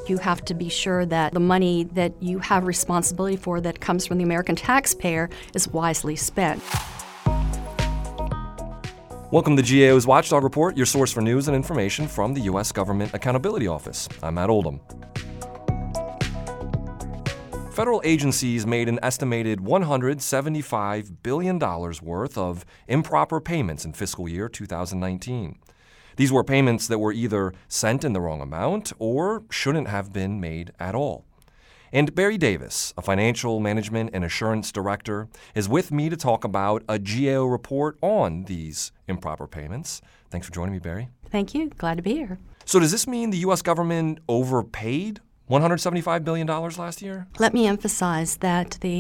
You have to be sure that the money that you have responsibility for that comes from the American taxpayer is wisely spent. Welcome to GAO's Watchdog Report, your source for news and information from the U.S. Government Accountability Office. I'm Matt Oldham. Federal agencies made an estimated $175 billion worth of improper payments in fiscal year 2019. These were payments that were either sent in the wrong amount or shouldn't have been made at all. And Barry Davis, a financial management and assurance director, is with me to talk about a GAO report on these improper payments. Thanks for joining me, Barry. Thank you. Glad to be here. So does this mean the U.S. government overpaid $175 billion last year? Let me emphasize that the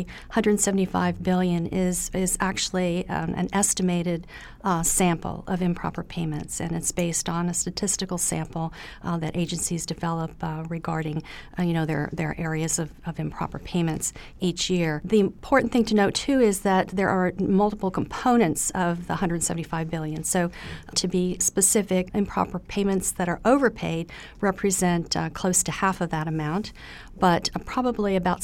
$175 billion is actually an estimated sample of improper payments, and it's based on a statistical sample that agencies develop regarding their areas of improper payments each year. The important thing to note, too, is that there are multiple components of the $175 billion. So to be specific, improper payments that are overpaid represent close to half of that amount, but probably about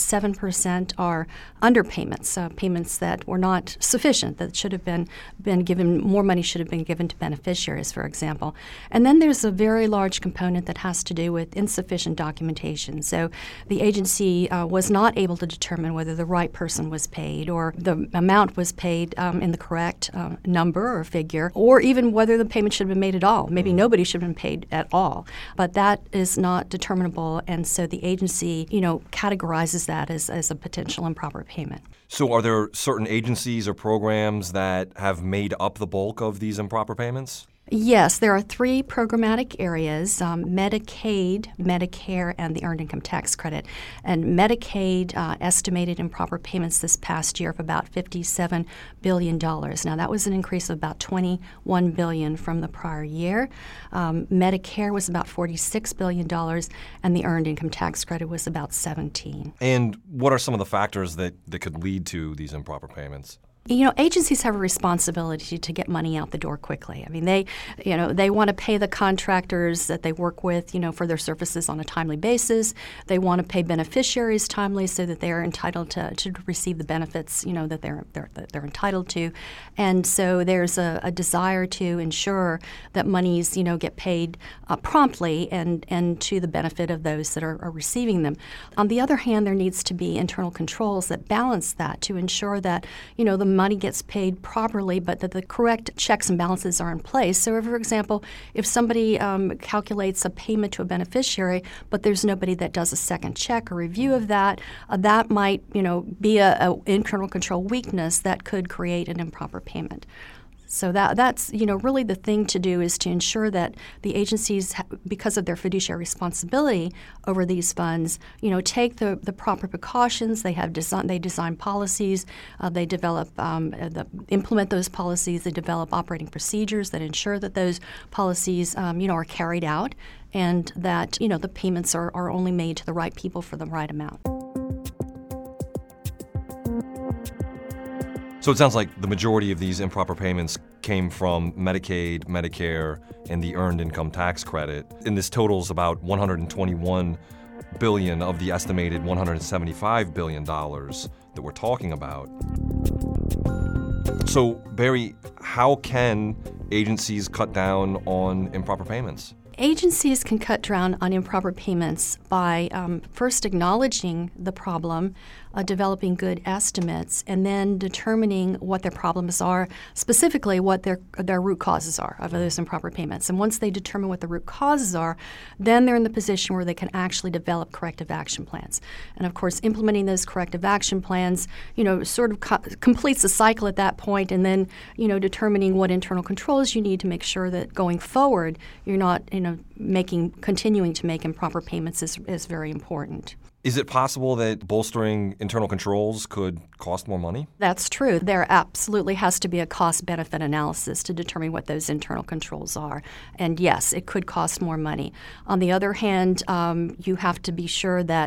7% are underpayments, payments that were not sufficient, that should have been given, more money should have been given to beneficiaries, for example. And then there's a very large component that has to do with insufficient documentation. So the agency was not able to determine whether the right person was paid or the amount was paid in the correct number or figure, or even whether the payment should have been made at all. Maybe nobody should have been paid at all. But that is not determinable, and so the agency categorizes that as a potential improper payment. So are there certain agencies or programs that have made up the bulk of these improper payments? Yes, there are three programmatic areas, Medicaid, Medicare, and the Earned Income Tax Credit. And Medicaid estimated improper payments this past year of about $57 billion. Now, that was an increase of about $21 billion from the prior year. Medicare was about $46 billion, and the Earned Income Tax Credit was about $17. And what are some of the factors that could lead to these improper payments? Agencies have a responsibility to get money out the door quickly. I mean, they want to pay the contractors that they work with, for their services on a timely basis. They want to pay beneficiaries timely so that they are entitled to receive the benefits, that they're entitled to. And so there's a desire to ensure that monies, get paid promptly and to the benefit of those that are receiving them. On the other hand, there needs to be internal controls that balance that to ensure that, the money gets paid properly, but that the correct checks and balances are in place. So, for example, if somebody calculates a payment to a beneficiary, but there's nobody that does a second check or review of that, that might, be a internal control weakness that could create an improper payment. So that's really the thing to do is to ensure that the agencies, because of their fiduciary responsibility over these funds, take the proper precautions. They design policies, they develop, implement those policies. They develop operating procedures that ensure that those policies, are carried out, and that the payments are only made to the right people for the right amount. So it sounds like the majority of these improper payments came from Medicaid, Medicare, and the Earned Income Tax Credit. And this totals about $121 billion of the estimated $175 billion that we're talking about. So, Barry, how can agencies cut down on improper payments? Agencies can cut down on improper payments by first acknowledging the problem, developing good estimates, and then determining what their problems are, specifically what their root causes are of those improper payments. And once they determine what the root causes are, then they're in the position where they can actually develop corrective action plans. And of course, implementing those corrective action plans, sort of completes the cycle at that point, and then, determining what internal controls you need to make sure that going forward, you're not, continuing to make improper payments is very important. Is it possible that bolstering internal controls could cost more money? That's true. There absolutely has to be a cost-benefit analysis to determine what those internal controls are. And yes, it could cost more money. On the other hand, you have to be sure that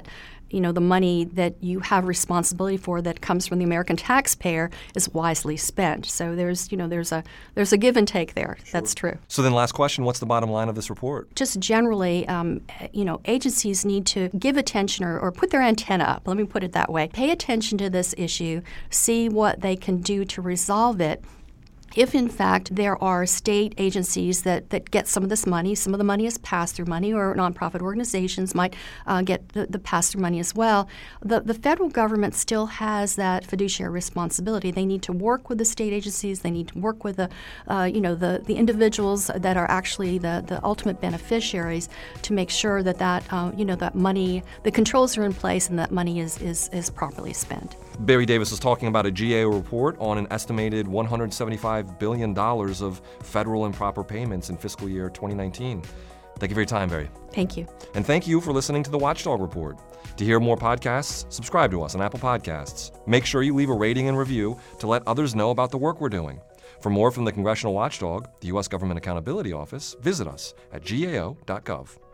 the money that you have responsibility for that comes from the American taxpayer is wisely spent. So there's a give and take there. Sure. That's true. So then last question, what's the bottom line of this report? Just generally, agencies need to give attention or put their antenna up. Let me put it that way. Pay attention to this issue, see what they can do to resolve it. If, in fact, there are state agencies that get some of this money, some of the money is pass-through money, or nonprofit organizations might get the pass-through money as well, the federal government still has that fiduciary responsibility. They need to work with the state agencies. They need to work with the individuals that are actually the ultimate beneficiaries to make sure that money, the controls are in place and that money is properly spent. Barry Davis was talking about a GAO report on an estimated $175 billion of federal improper payments in fiscal year 2019. Thank you for your time, Barry. Thank you. And thank you for listening to the Watchdog Report. To hear more podcasts, subscribe to us on Apple Podcasts. Make sure you leave a rating and review to let others know about the work we're doing. For more from the Congressional Watchdog, the U.S. Government Accountability Office, visit us at gao.gov.